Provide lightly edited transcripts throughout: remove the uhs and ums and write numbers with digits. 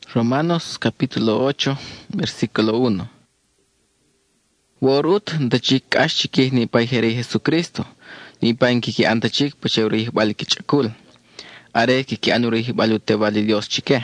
Romanos capítulo 8, versículo 1. Worut dachik ashchikih ni paijere Jesucristo, ni pain kiki antachik pacheurih bali kichakul, are kiki anurih balute vali Dios chike.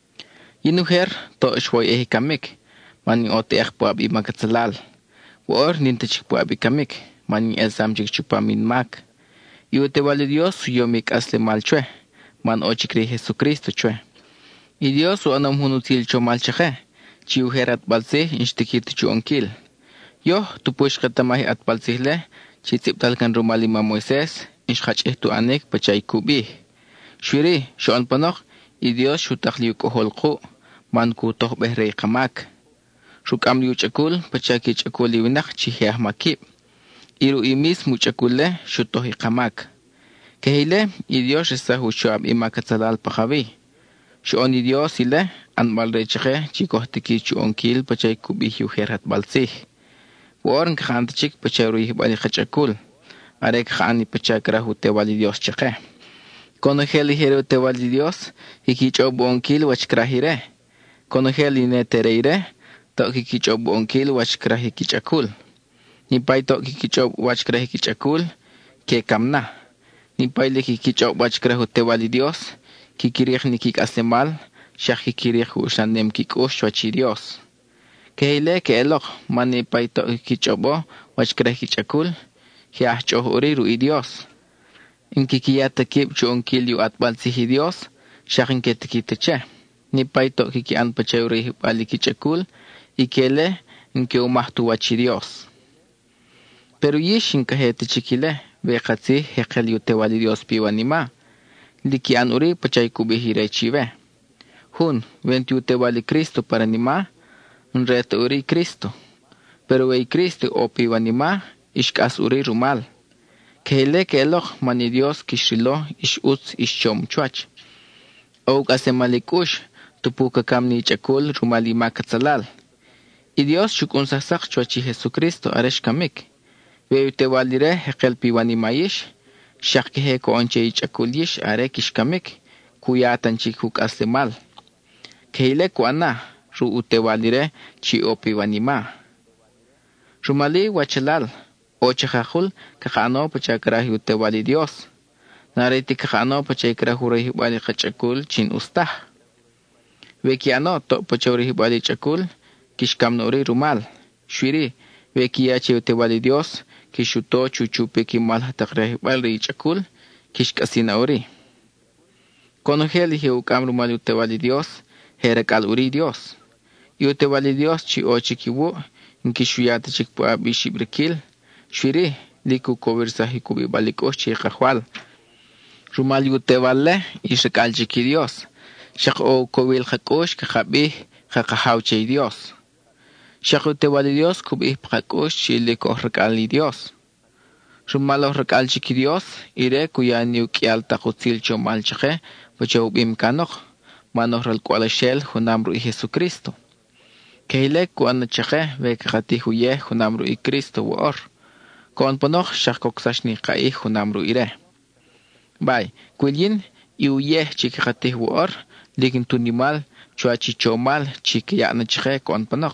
Yinuher to shwoy ehi kamik, mani ote po abi makatzalal. Wor nintachik po abi kamik, mani el samchik chupamin mak. Iute vali Dios yomik asle mal chwe, man ochikri Jesucristo chwe. Y Dios o anam hunutil chomal chaje, chi uherat balse inshtikit chuonkil. Yo tu push katamahi at balsihle, chi tiptal kan rumalima Moises, inshach tu anek pachay kubi. Shwiri, shoan panok, y Dios shutakliu koholku, man kutoh behrei kamak. Shukam liu chakul, pachaki chakuli winak chihiah makib. Iru imis muchakule, shutohi kamak. Kehile, y Dios esahu shuab imakatzalal pajavi. Shoon Dios ile an balrecheche chikohtiki chuonkil pachay kubih yuherat balsih. Woorn khanchik pachay ruih bali khachakul. Arek khani pachay krahu te wali Dios cheche. Kono heli hero te wali Dios hiki chobonkil wach krahire. Kono heli ne tereire to hiki chobonkil wach krahi kichakul. Ni pay to hiki chob wach krahi kichakul ke kamna. Ni pay le hiki chob wach krahu te wali Dios. Kikirich ni kik asemal, shak kikirich ushanem kik ushwachi Dios. Kehile ke elok, mani paito kichobo, wach kreh kichakul, hiah choh uri rui Dios. In kikiyata kip chuon kilyu at balsihi Dios, shakin ketikiteche. Ni paito kiki an pachayuri bali kichakul, ikele in ke umahtu wachi Dios. Pero yishin kahete chikile, bekatsi hekel yute wali Dios piwanima. Liki an uri pachay kubihire chive. Hun, ventiute wali Cristo para nima, un reto uri Cristo. Pero wei Cristo o piwanima, ishkas uri rumal. Kehele ke eloch mani Dios kishilo ish uts ish chom chuach. Ouk ase malikush, tupuka kamni chakul rumalima katzalal. Y Dios shukun sasak chuachi Jesucristo aresh kamik. Veute walire hekel piwanima ish, shak kehe ko onche ichakulish are kishkamik, kuyatan chikuk aslemal. Kehile ko ana, ru utewalire chi opi wanima. Rumali wachalal, ochakahul, kakano pachakrahi utewali Dios. Nareti kakano pachakrahi wali kachakul chin ustah. Vekiano to pachawrihi wali chakul, kishkamnori rumal. Shwiri, vekiache utewali Dios, kishuto chuchupe kimal hatakrehi balri chakul, kishkasina uri. Kono heli he ukamru mal utewali Dios, herakal uri Dios. Y utewali Dios chi ochikiwu, inkishuyata chikpu abishibrikil, shwiri, liku kovirsahi kubi balikosh chi kahwal. Rumal utewale, ishakal chiki Dios. Shak o kovil hakosh kakabih, kakahauche Dios. Shakute wali Dios kubih pakakosh chile kohrakali Dios. Rumalo rakal chiki Dios, ire kuya niukial takutil chomal chache, pachawbim kanok, manohral kuala shel hunamru i Jesucristo. Kehile kuana chache, vekakati huye hunamru i Cristo woor. Koon panoch shakoksashni kai hunamru ire. Bay, kuilin, iuye chikakati woor, likin tunimal, chuachi chomal, chiki yana chache koon panok.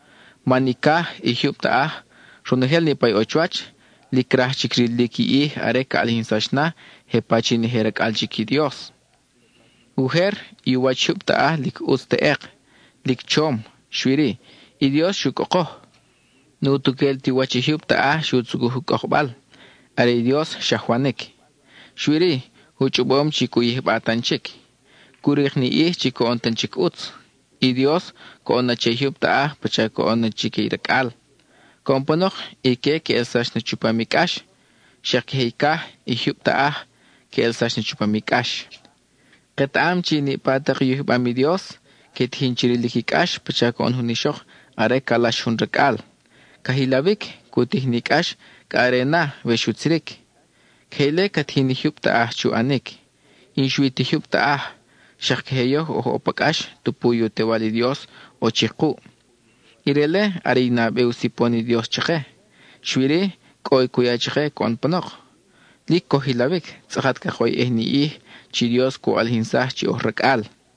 Manika ihyupta runahel ni pay ochwach, likrah chikri liki arek alhinsashna, hepachi ni herak al chiki Dios. Uher, iwachupta lik usteek, lik chom, shwiri, y Dios shukokoh. Nutukel tiwachi hyupta shutsuguhukokbal, are Dios shahwanek. Shwiri, huchubom chiku ihbatanchik, kurich ni chiku ontanchik uts. Y Dios koona chehupta pacha koona chikirakal. Komponok ike que elsash na chupamikash. Shakheika ihupta que elsash na chupamikash. Ketaam chini patak yuhbami Dios que tinchirilikash pacha koon hunishok are kalash hunrakal. Kahilabik kutihnikash karena veshutsirik. Kele katinihupta chuanik. Inshuitihupta shakheyo o opakash tupuyo te wali Dios o chiku. Irele arina beusiponi Dios chache. Shwiri koi kuya chache kon panok. Lik kohilabik tsahat kahoy ehni chi Dios ko alhinsah chi ohrakal.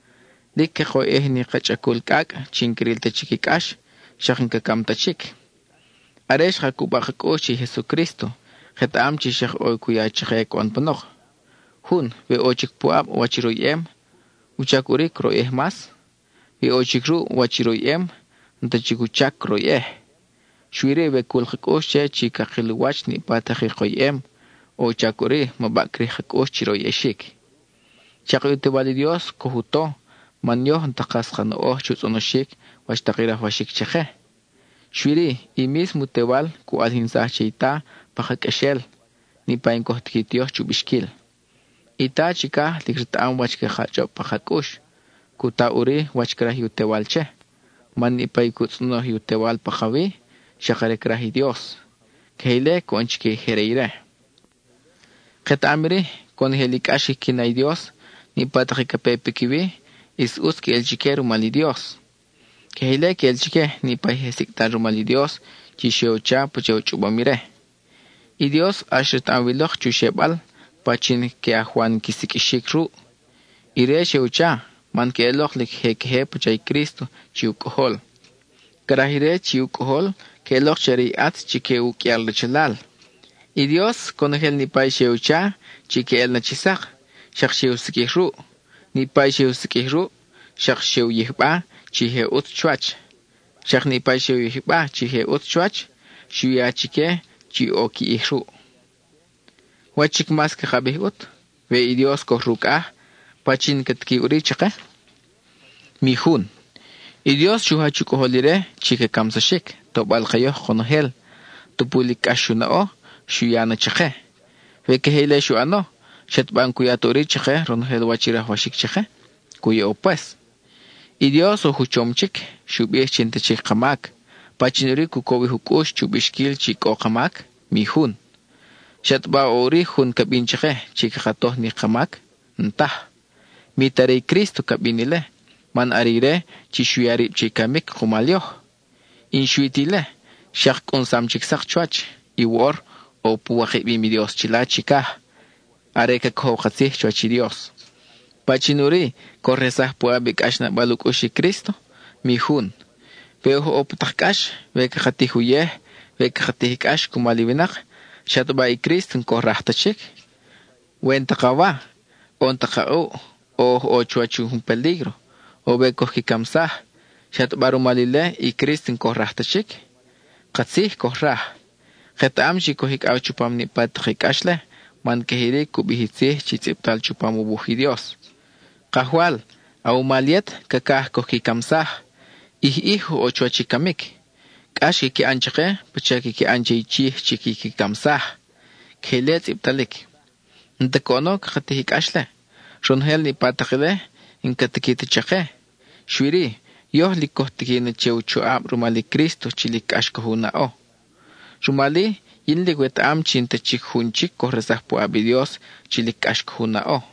Dik que qoy ni qachakul kak, chinkril te chiquikash, shakhin kakam tachik. Aresh hakubak kochi Jesucristo, het amchi shak oy kuya chike kon panok. Hun, ve ochik puab wachiroyem, uchakurik royeh mas, ve ochikru wachiroyem, ntachikuchak royeh. Shwire ve kulhakoche chika kilwach ni patahikoyem, o chakuri mabakri hakochi royeshik. Chakute vali Dios kohuto, manyoh ntakas kano chusonoshik, washtakira washik cheche. Shwiri, y mismo tebal ku alhinsa cheita pahakashel, ni pain kohtikitios chubishkil. Ita chika likrtaan wachke hachop pahakush, kuta uri wachkara yutewal che. Man ni pay kutsuno yutewal pahawi, shakarekrahi Dios. Keile konchke hereire. Ketamiri, kon helikashi kinay Dios, ni patahikapepekiwi, is uski el chikeru mali Dios. Keile que el chique ni paihesiktan rumali Dios, chisheucha pucheuchubamire. Y Dios ashret aviloch chushebal, pachin que a Juan kisikishik ru. Ire sheucha, man que eloch lik hekehe puchay Cristo, chiukohol. Karahire chiukohol, que eloch cheri at chique ukial rechelal. Y Dios conogel ni pai sheucha, chique el nachisak, shak sheusikih ru. Ni pai sheusikih ru, shak sheu yihba, chihe ut chuach. Shak ni pai sheu yihba, chihe ut chuach, shuya chike, chi oki ihru. Wachik mas que jabih ut, ve y Dios kohruka, pachin katki uri chake. Mihun. Y Dios shuha chukoholire, chike kamsashik, tobal kayo konohel, tupulik ashunao, shuyana chake. Ve que hele shuano, shetban kuya tori chake, ronhel wachira washik chake, kuya opes. Y Dios o huchomchik, shubie chintechik kamak, pachinuri kukowi hukush chubishkil chiko kamak, mihun. Shatba ori hun kabinchike, chikakatoh ni kamak, ntah. Mitare Cristo kabinile, man arire, chishuyari chikamik kumalyoh. Inshuitile, shak unsamchik sakchuach, iwor, o puwakibimi mi Dios chila chikah. Areka kohokatsi chuachi Dios. Pachinuri, corresah puabik ashna baluk ushi Cristo, mihun. Veo oputakash, veka hatihuyeh, veka hatihikash kumalivinak, shatba y Cristo corrahtachik. Wentakawa, ontakao, o chuachu un peligro, o veko hikamsah, shatbaru malile y Cristo corrahtachik. Katsih corrah. Hetamshi kohik au chupam ni pathikashle, man kehiri kubihitsih chitziptal chupamu buhi Dios. Kahwal, au maliet, kakah kohikamsah, ihu o chuachikamik. Kashi ki anchake, pachaki ki anchaichih chiki kamsah. Kelet iptalik. Ntakono kakatihik ashle. Ronhel ni patakile, inkatikiti chake. Shwiri, yoh likohtikina cheuchuab rumali Cristo chilik ashkahunao. Rumali, yinlik wetam chintachik hunchik kohresah puabi Dios chilik ashkahunao.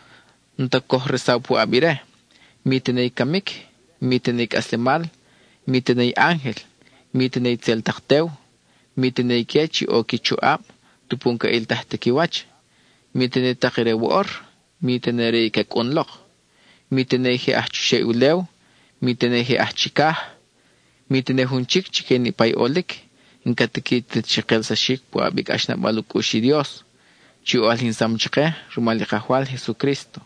Ntakoh resau puabire. Mitenei kamik, mitenei aslemal, mitenei ángel, mitenei tzeltakteu, mitenei kechi o kichuab, tupunka il tahtekiwach, mitenei takire wor, mitenei reika kunlok, mitenei he ahchushe ulew, mitenei he ahchikah, mitenei hunchik chikeni pay olik, inkatikit chikel sashik puabik ashna balukushi Dios, chiu alhinsam chike, rumalikahwal Jesucristo.